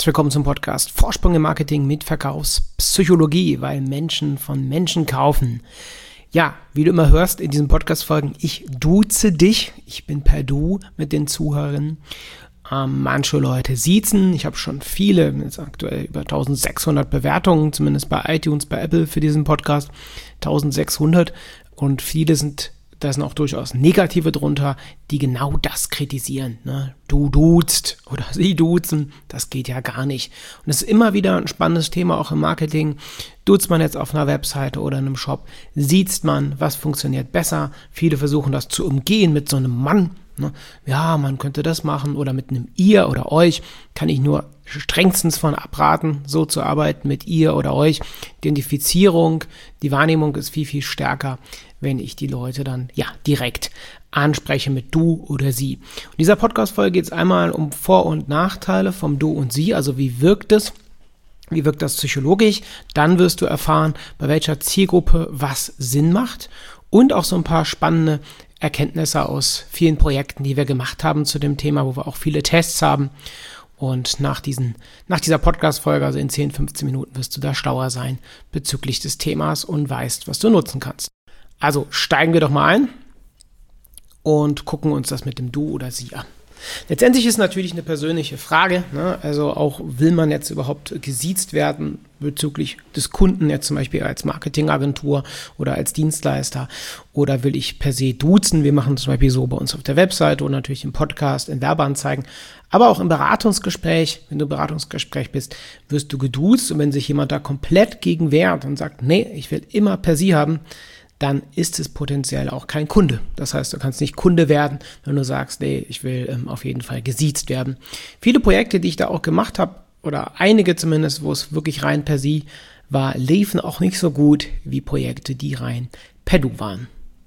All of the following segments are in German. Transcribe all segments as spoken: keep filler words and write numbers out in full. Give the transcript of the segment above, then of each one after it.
Herzlich willkommen zum Podcast Vorsprung im Marketing mit Verkaufspsychologie, weil Menschen von Menschen kaufen. Ja, wie du immer hörst in diesen Podcast-Folgen, ich duze dich. Ich bin per Du mit den Zuhörern. Ähm, manche Leute siezen. Ich habe schon viele, jetzt aktuell über eintausendsechshundert Bewertungen, zumindest bei iTunes, bei Apple für diesen Podcast. eintausendsechshundert und viele sind, da sind auch durchaus negative drunter, die genau das kritisieren. Ne? Du duzt oder sie duzen, das geht ja gar nicht. Und es ist immer wieder ein spannendes Thema, auch im Marketing. Duzt man jetzt auf einer Webseite oder in einem Shop, siezt man, was funktioniert besser. Viele versuchen das zu umgehen mit so einem Mann. Ne? Ja, man könnte das machen oder mit einem ihr oder euch, kann ich nur strengstens von abraten, so zu arbeiten mit ihr oder euch. Die Identifizierung, die Wahrnehmung ist viel, viel stärker, wenn ich die Leute dann ja direkt anspreche mit du oder sie. In dieser Podcast-Folge geht es einmal um Vor- und Nachteile vom Du und Sie, also wie wirkt es, wie wirkt das psychologisch, dann wirst du erfahren, bei welcher Zielgruppe was Sinn macht und auch so ein paar spannende Erkenntnisse aus vielen Projekten, die wir gemacht haben zu dem Thema, wo wir auch viele Tests haben. Und nach, diesen, nach dieser Podcast-Folge, also in zehn, fünfzehn Minuten, wirst du da schlauer sein bezüglich des Themas und weißt, was du nutzen kannst. Also steigen wir doch mal ein und gucken uns das mit dem Du oder Sie an. Letztendlich ist natürlich eine persönliche Frage, ne? Also auch, will man jetzt überhaupt gesiezt werden bezüglich des Kunden, jetzt zum Beispiel als Marketingagentur oder als Dienstleister, oder will ich per se duzen? Wir machen zum Beispiel so bei uns auf der Webseite und natürlich im Podcast, in Werbeanzeigen, aber auch im Beratungsgespräch. Wenn du im Beratungsgespräch bist, wirst du geduzt, und wenn sich jemand da komplett gegen wehrt und sagt, nee, ich will immer per Sie haben, dann ist es potenziell auch kein Kunde. Das heißt, du kannst nicht Kunde werden, wenn du sagst, nee, ich will ähm, auf jeden Fall gesiezt werden. Viele Projekte, die ich da auch gemacht habe, oder einige zumindest, wo es wirklich rein per Sie war, liefen auch nicht so gut wie Projekte, die rein per Du waren.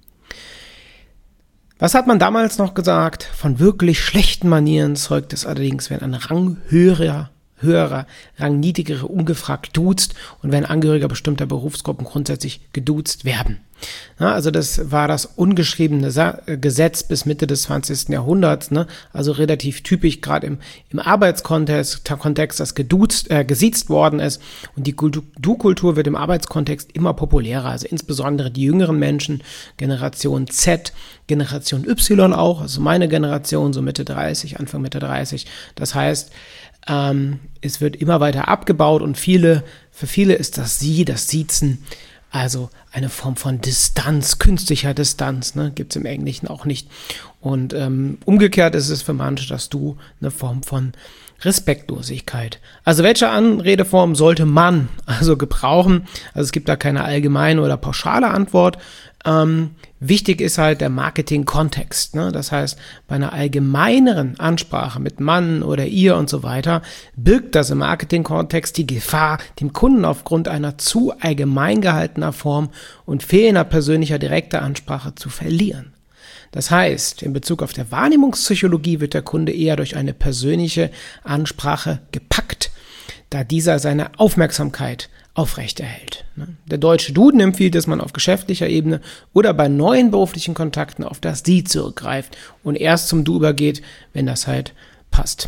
Was hat man damals noch gesagt? Von wirklich schlechten Manieren zeugt es allerdings, wenn ein ranghöherer höherer, rangniedrigere ungefragt duzt und wenn Angehörige bestimmter Berufsgruppen grundsätzlich geduzt werden. Ja, also das war das ungeschriebene Sa- Gesetz bis Mitte des zwanzigsten Jahrhunderts, ne? Also relativ typisch gerade im, im Arbeitskontext, Kontext, dass geduzt, äh, gesiezt worden ist, und die Du-Kultur wird im Arbeitskontext immer populärer, also insbesondere die jüngeren Menschen, Generation Z, Generation Y auch, also meine Generation, so Mitte dreißig, Anfang Mitte dreißig, das heißt, Ähm, es wird immer weiter abgebaut, und viele, für viele ist das Sie, das Siezen, also eine Form von Distanz, künstlicher Distanz, ne, gibt es im Englischen auch nicht. Und ähm, umgekehrt ist es für manche das Du eine Form von Respektlosigkeit. Also welche Anredeform sollte man also gebrauchen? Also es gibt da keine allgemeine oder pauschale Antwort. Ähm, wichtig ist halt der Marketing-Kontext, ne? Das heißt, bei einer allgemeineren Ansprache mit Mann oder ihr und so weiter, birgt das im Marketing-Kontext die Gefahr, dem Kunden aufgrund einer zu allgemein gehaltener Form und fehlender persönlicher direkter Ansprache zu verlieren. Das heißt, in Bezug auf der Wahrnehmungspsychologie wird der Kunde eher durch eine persönliche Ansprache gepackt, da dieser seine Aufmerksamkeit aufrechterhält. Der deutsche Duden empfiehlt, dass man auf geschäftlicher Ebene oder bei neuen beruflichen Kontakten auf das Sie zurückgreift und erst zum Du übergeht, wenn das halt passt.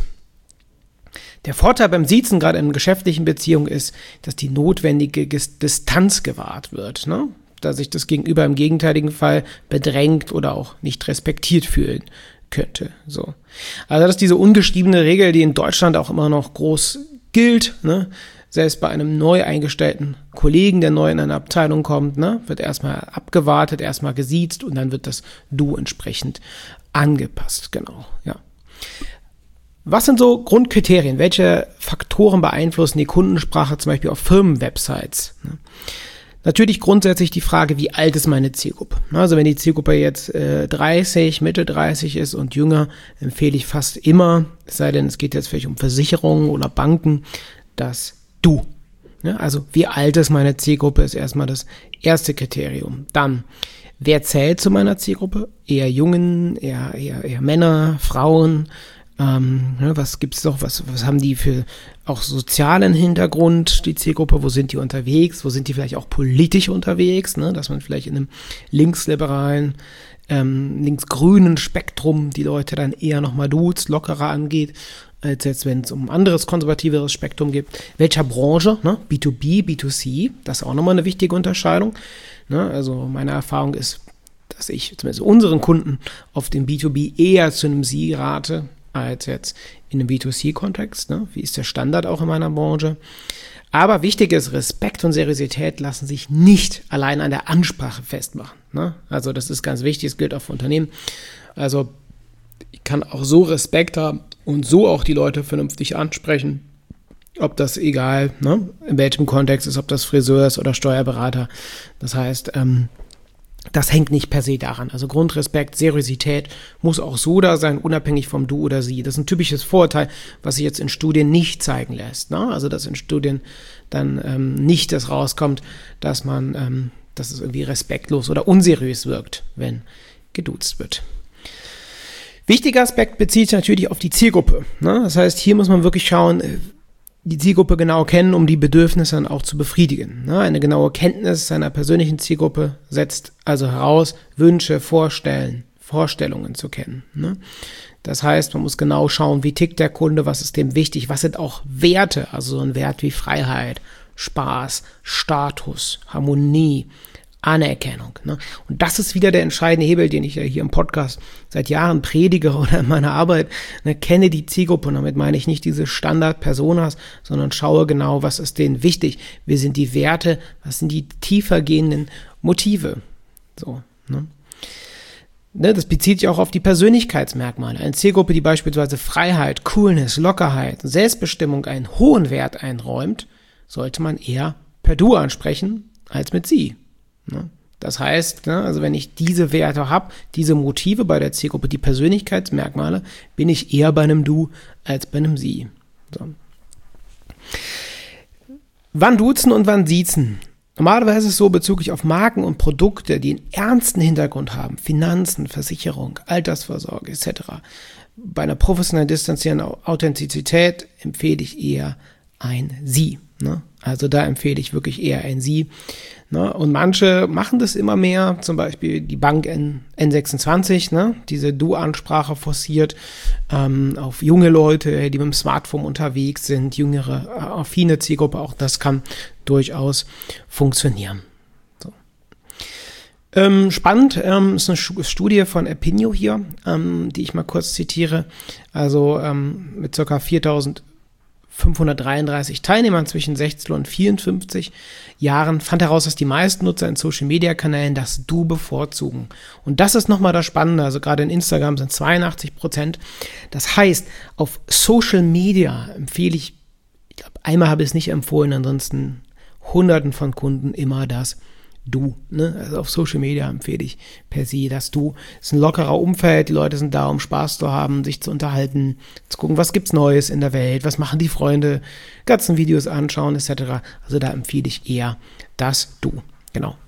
Der Vorteil beim Siezen, gerade in geschäftlichen Beziehungen, ist, dass die notwendige Distanz gewahrt wird, ne? Da sich das Gegenüber im gegenteiligen Fall bedrängt oder auch nicht respektiert fühlen könnte. So. Also das ist diese ungeschriebene Regel, die in Deutschland auch immer noch groß gilt, ne? Selbst bei einem neu eingestellten Kollegen, der neu in eine Abteilung kommt, ne, wird erstmal abgewartet, erstmal gesiezt, und dann wird das Du entsprechend angepasst. Genau, ja. Was sind so Grundkriterien? Welche Faktoren beeinflussen die Kundensprache zum Beispiel auf Firmenwebsites? Ne? Natürlich grundsätzlich die Frage, wie alt ist meine Zielgruppe? Also wenn die Zielgruppe jetzt äh, dreißig, Mitte dreißig ist und jünger, empfehle ich fast immer, es sei denn, es geht jetzt vielleicht um Versicherungen oder Banken, das Du. Ja, also wie alt ist meine Zielgruppe, ist erstmal das erste Kriterium. Dann, wer zählt zu meiner Zielgruppe? Eher Jungen, eher, eher, eher Männer, Frauen. Ähm, ja, was gibt's noch? Was, was haben die für auch sozialen Hintergrund, die Zielgruppe? Wo sind die unterwegs? Wo sind die vielleicht auch politisch unterwegs? Ne? Dass man vielleicht in einem linksliberalen, ähm, linksgrünen Spektrum die Leute dann eher nochmal duzt, lockerer angeht. als jetzt, wenn es um ein anderes konservativeres Spektrum geht. Welcher Branche, ne? B zwei B, B zwei C, das ist auch nochmal eine wichtige Unterscheidung. Ne? Also meine Erfahrung ist, dass ich zumindest unseren Kunden auf dem B zwei B eher zu einem Sie rate, als jetzt in einem B zwei C-Kontext. Ne? Wie ist der Standard auch in meiner Branche? Aber wichtig ist, Respekt und Seriosität lassen sich nicht allein an der Ansprache festmachen. Ne? Also das ist ganz wichtig, das gilt auch für Unternehmen. Also ich kann auch so Respekt haben und so auch die Leute vernünftig ansprechen, ob das egal, ne, in welchem Kontext ist, ob das Friseur ist oder Steuerberater. Das heißt, ähm, das hängt nicht per se daran. Also Grundrespekt, Seriosität muss auch so da sein, unabhängig vom Du oder Sie. Das ist ein typisches Vorurteil, was sich jetzt in Studien nicht zeigen lässt. Ne? Also dass in Studien dann ähm, nicht das rauskommt, dass man, ähm, dass es irgendwie respektlos oder unseriös wirkt, wenn geduzt wird. Wichtiger Aspekt bezieht sich natürlich auf die Zielgruppe. Ne? Das heißt, hier muss man wirklich schauen, die Zielgruppe genau kennen, um die Bedürfnisse dann auch zu befriedigen. Ne? Eine genaue Kenntnis seiner persönlichen Zielgruppe setzt also heraus, Wünsche, Vorstellen, Vorstellungen zu kennen. Ne? Das heißt, man muss genau schauen, wie tickt der Kunde, was ist dem wichtig, was sind auch Werte, also so ein Wert wie Freiheit, Spaß, Status, Harmonie, Anerkennung. Ne? Und das ist wieder der entscheidende Hebel, den ich ja hier im Podcast seit Jahren predige oder in meiner Arbeit. Ne? Kenne die Zielgruppe, und damit meine ich nicht diese Standard-Personas, sondern schaue genau, was ist denen wichtig, wie sind die Werte, was sind die tiefer gehenden Motive. So, ne? Ne, das bezieht sich auch auf die Persönlichkeitsmerkmale. Eine Zielgruppe, die beispielsweise Freiheit, Coolness, Lockerheit, Selbstbestimmung einen hohen Wert einräumt, sollte man eher per Du ansprechen als mit Sie. Das heißt, also wenn ich diese Werte habe, diese Motive bei der Zielgruppe, die Persönlichkeitsmerkmale, bin ich eher bei einem Du als bei einem Sie. So. Wann duzen und wann siezen? Normalerweise ist es so bezüglich auf Marken und Produkte, die einen ernsten Hintergrund haben, Finanzen, Versicherung, Altersvorsorge et cetera. Bei einer professionellen distanzierenden Authentizität empfehle ich eher ein Sie. Ne? Also da empfehle ich wirklich eher ein Sie. Ne? Und manche machen das immer mehr, zum Beispiel die Bank N sechsundzwanzig, ne? Diese Du-Ansprache forciert ähm, auf junge Leute, die mit dem Smartphone unterwegs sind, jüngere, äh, affine Zielgruppe, auch das kann durchaus funktionieren. So. Ähm, spannend ähm, ist eine Studie von Opinio hier, ähm, die ich mal kurz zitiere, also ähm, mit ca. viertausendfünfhundertdreiunddreißig Teilnehmern zwischen sechzehn und vierundfünfzig Jahren fand heraus, dass die meisten Nutzer in Social-Media-Kanälen das Du bevorzugen. Und das ist nochmal das Spannende, also gerade in Instagram sind zweiundachtzig Prozent. Das heißt, auf Social Media empfehle ich, ich glaube, einmal habe ich es nicht empfohlen, ansonsten hunderten von Kunden immer das Du, ne? Also auf Social Media empfehle ich per se das Du. Es ist ein lockerer Umfeld, die Leute sind da, um Spaß zu haben, sich zu unterhalten, zu gucken, was gibt's Neues in der Welt, was machen die Freunde, ganzen Videos anschauen et cetera. Also da empfehle ich eher das Du, genau.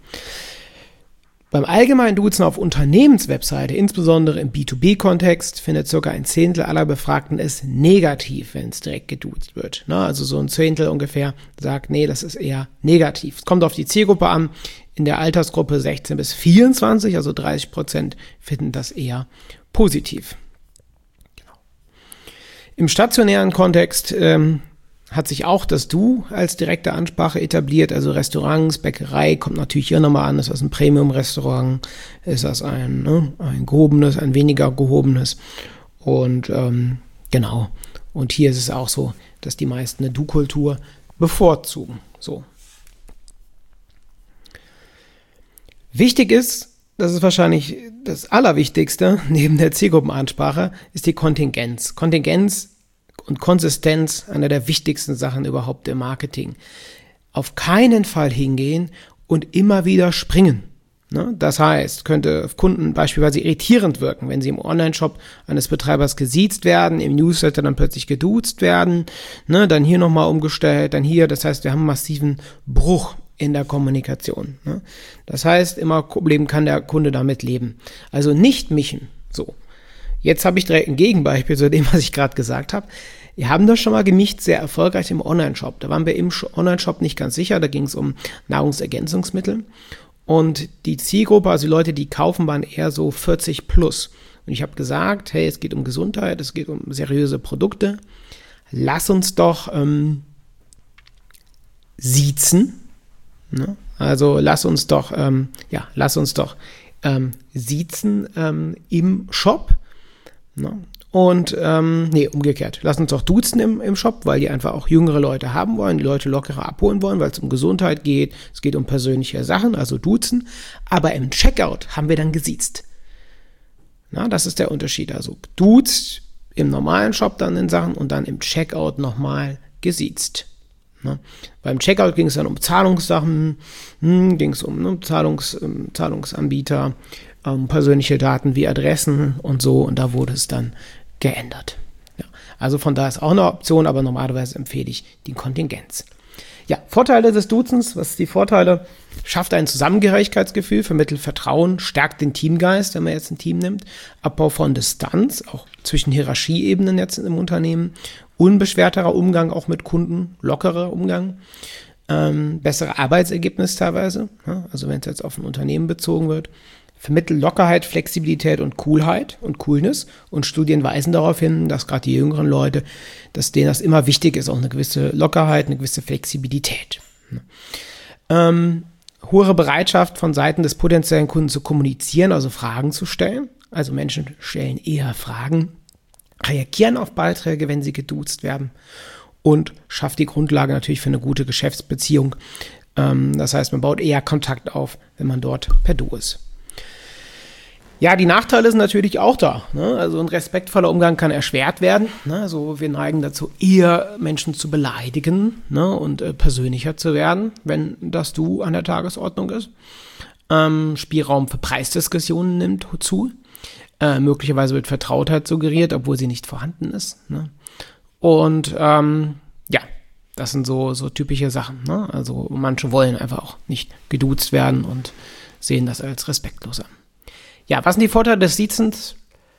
Beim allgemeinen Duzen auf Unternehmenswebseite, insbesondere im B zwei B-Kontext, findet circa ein Zehntel aller Befragten es negativ, wenn es direkt geduzt wird. Ne? Also so ein Zehntel ungefähr sagt, nee, das ist eher negativ. Es kommt auf die Zielgruppe an. In der Altersgruppe sechzehn bis vierundzwanzig, also dreißig Prozent, finden das eher positiv. Genau. Im stationären Kontext ähm, hat sich auch das Du als direkte Ansprache etabliert, also Restaurants, Bäckerei, kommt natürlich hier nochmal an, ist das ein Premium-Restaurant, ist das ein, ne, ein gehobenes, ein weniger gehobenes und ähm, genau, und hier ist es auch so, dass die meisten eine Du-Kultur bevorzugen, so. Wichtig ist, das ist wahrscheinlich das Allerwichtigste, neben der Zielgruppenansprache, ist die Kontingenz. Kontingenz und Konsistenz, einer der wichtigsten Sachen überhaupt im Marketing. Auf keinen Fall hingehen und immer wieder springen. Ne? Das heißt, könnte auf Kunden beispielsweise irritierend wirken, wenn sie im Online-Shop eines Betreibers gesiezt werden, im Newsletter dann plötzlich geduzt werden, ne? Dann hier nochmal umgestellt, dann hier. Das heißt, wir haben einen massiven Bruch in der Kommunikation. Ne? Das heißt, immer Problem kann der Kunde damit leben. Also nicht mischen. So. Jetzt habe ich direkt ein Gegenbeispiel zu dem, was ich gerade gesagt habe. Wir haben das schon mal gemischt, sehr erfolgreich im Online-Shop. Da waren wir im Online-Shop nicht ganz sicher, da ging es um Nahrungsergänzungsmittel. Und die Zielgruppe, also die Leute, die kaufen, waren eher so vierzig plus. Und ich habe gesagt, hey, es geht um Gesundheit, es geht um seriöse Produkte. Lass uns doch ähm, siezen. Ne? Also lass uns doch, ähm, ja, lass uns doch ähm, siezen ähm, im Shop. Ne? Und, ähm, nee, umgekehrt. Lass uns doch duzen im, im Shop, weil die einfach auch jüngere Leute haben wollen, die Leute lockerer abholen wollen, weil es um Gesundheit geht, es geht um persönliche Sachen, also duzen. Aber im Checkout haben wir dann gesiezt. Na, das ist der Unterschied. Also duzt im normalen Shop dann in Sachen und dann im Checkout nochmal gesiezt. Ne? Beim Checkout ging es dann um Zahlungssachen, hm, ging es um ne, Zahlungs, um Zahlungsanbieter, um persönliche Daten wie Adressen und so, und da wurde es dann geändert. Ja, also von da ist auch eine Option, aber normalerweise empfehle ich die Kontingenz. Ja, Vorteile des Duzens, was sind die Vorteile? Schafft ein Zusammengehörigkeitsgefühl, vermittelt Vertrauen, stärkt den Teamgeist, wenn man jetzt ein Team nimmt, Abbau von Distanz, auch zwischen Hierarchieebenen jetzt im Unternehmen, unbeschwerterer Umgang auch mit Kunden, lockerer Umgang, ähm, bessere Arbeitsergebnisse teilweise, ja, also wenn es jetzt auf ein Unternehmen bezogen wird, vermittelt Lockerheit, Flexibilität und Coolheit und Coolness, und Studien weisen darauf hin, dass gerade die jüngeren Leute, dass denen das immer wichtig ist, auch eine gewisse Lockerheit, eine gewisse Flexibilität. Ähm, hohe Bereitschaft von Seiten des potenziellen Kunden zu kommunizieren, also Fragen zu stellen. Also Menschen stellen eher Fragen, reagieren auf Beiträge, wenn sie geduzt werden, und schafft die Grundlage natürlich für eine gute Geschäftsbeziehung. Ähm, das heißt, man baut eher Kontakt auf, wenn man dort per Du ist. Ja, die Nachteile sind natürlich auch da. Ne? Also ein respektvoller Umgang kann erschwert werden. Ne? Also wir neigen dazu, eher Menschen zu beleidigen, ne? und äh, persönlicher zu werden, wenn das Du an der Tagesordnung ist. Ähm, Spielraum für Preisdiskussionen nimmt zu. Äh, möglicherweise wird Vertrautheit suggeriert, obwohl sie nicht vorhanden ist. Ne? Und ähm, ja, das sind so, so typische Sachen. Ne? Also manche wollen einfach auch nicht geduzt werden und sehen das als respektlos an. Ja, was sind die Vorteile des Siezens?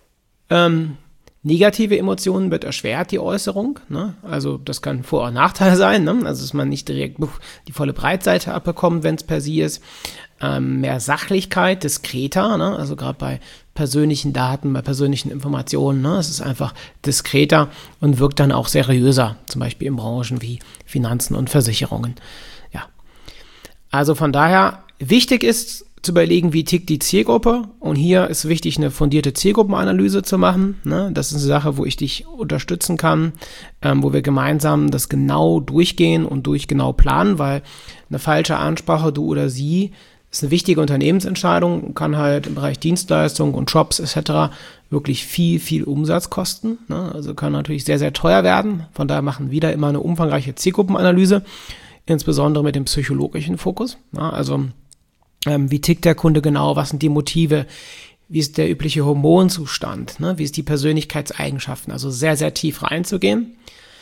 Ähm, negative Emotionen wird erschwert, die Äußerung. Ne? Also das kann Vor- und Nachteil sein. Ne? Also dass man nicht direkt die volle Breitseite abbekommt, wenn es per Sie ist. Ähm, mehr Sachlichkeit, diskreter. Ne? Also gerade bei persönlichen Daten, bei persönlichen Informationen. Ne? Es ist einfach diskreter und wirkt dann auch seriöser. Zum Beispiel in Branchen wie Finanzen und Versicherungen. Ja. Also von daher, wichtig ist zu überlegen, wie tickt die Zielgruppe, und hier ist wichtig, eine fundierte Zielgruppenanalyse zu machen. Ne? Das ist eine Sache, wo ich dich unterstützen kann, ähm, wo wir gemeinsam das genau durchgehen und durch genau planen, weil eine falsche Ansprache, du oder sie, ist eine wichtige Unternehmensentscheidung, kann halt im Bereich Dienstleistungen und Jobs et cetera wirklich viel, viel Umsatz kosten. Ne? Also kann natürlich sehr, sehr teuer werden. Von daher machen wir wieder immer eine umfangreiche Zielgruppenanalyse, insbesondere mit dem psychologischen Fokus. Ne? Also Ähm, wie tickt der Kunde genau, was sind die Motive, wie ist der übliche Hormonzustand, ne? Wie ist die Persönlichkeitseigenschaften, also sehr, sehr tief reinzugehen.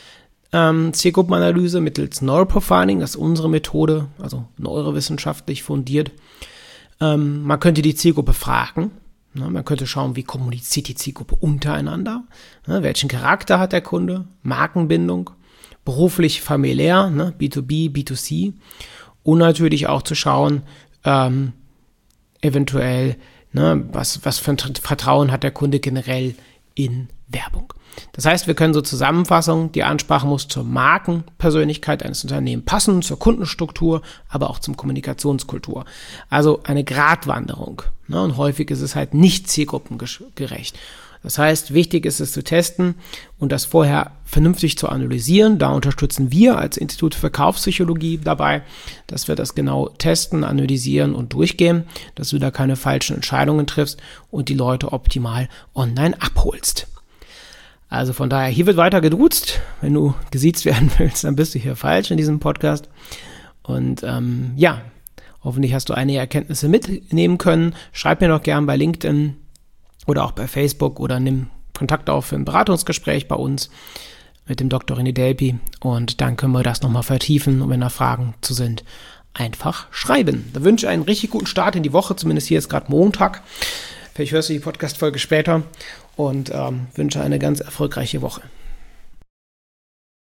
Ähm, Zielgruppenanalyse mittels Neuroprofiling, das ist unsere Methode, also neurowissenschaftlich fundiert. Ähm, man könnte die Zielgruppe fragen, ne? Man könnte schauen, wie kommuniziert die Zielgruppe untereinander, ne? Welchen Charakter hat der Kunde, Markenbindung, beruflich, familiär, ne? B zwei B, B zwei C, und natürlich auch zu schauen, Ähm, eventuell, ne, was, was für ein Vertrauen hat der Kunde generell in Werbung. Das heißt, wir können so Zusammenfassung, die Ansprache muss zur Markenpersönlichkeit eines Unternehmens passen, zur Kundenstruktur, aber auch zum Kommunikationskultur. Also eine Gratwanderung. Ne, und häufig ist es halt nicht zielgruppengerecht. Das heißt, wichtig ist es zu testen und das vorher vernünftig zu analysieren. Da unterstützen wir als Institut für Verkaufspsychologie dabei, dass wir das genau testen, analysieren und durchgehen, dass du da keine falschen Entscheidungen triffst und die Leute optimal online abholst. Also von daher, hier wird weiter geduzt. Wenn du gesiezt werden willst, dann bist du hier falsch in diesem Podcast. Und ähm, ja, hoffentlich hast du einige Erkenntnisse mitnehmen können. Schreib mir doch gern bei LinkedIn oder auch bei Facebook oder nimm Kontakt auf für ein Beratungsgespräch bei uns mit dem Doktor René Delpy, und dann können wir das nochmal vertiefen, und wenn da Fragen zu sind, einfach schreiben. Da wünsche ich einen richtig guten Start in die Woche, zumindest hier ist gerade Montag. Vielleicht hörst du die Podcast-Folge später, und ähm, wünsche eine ganz erfolgreiche Woche.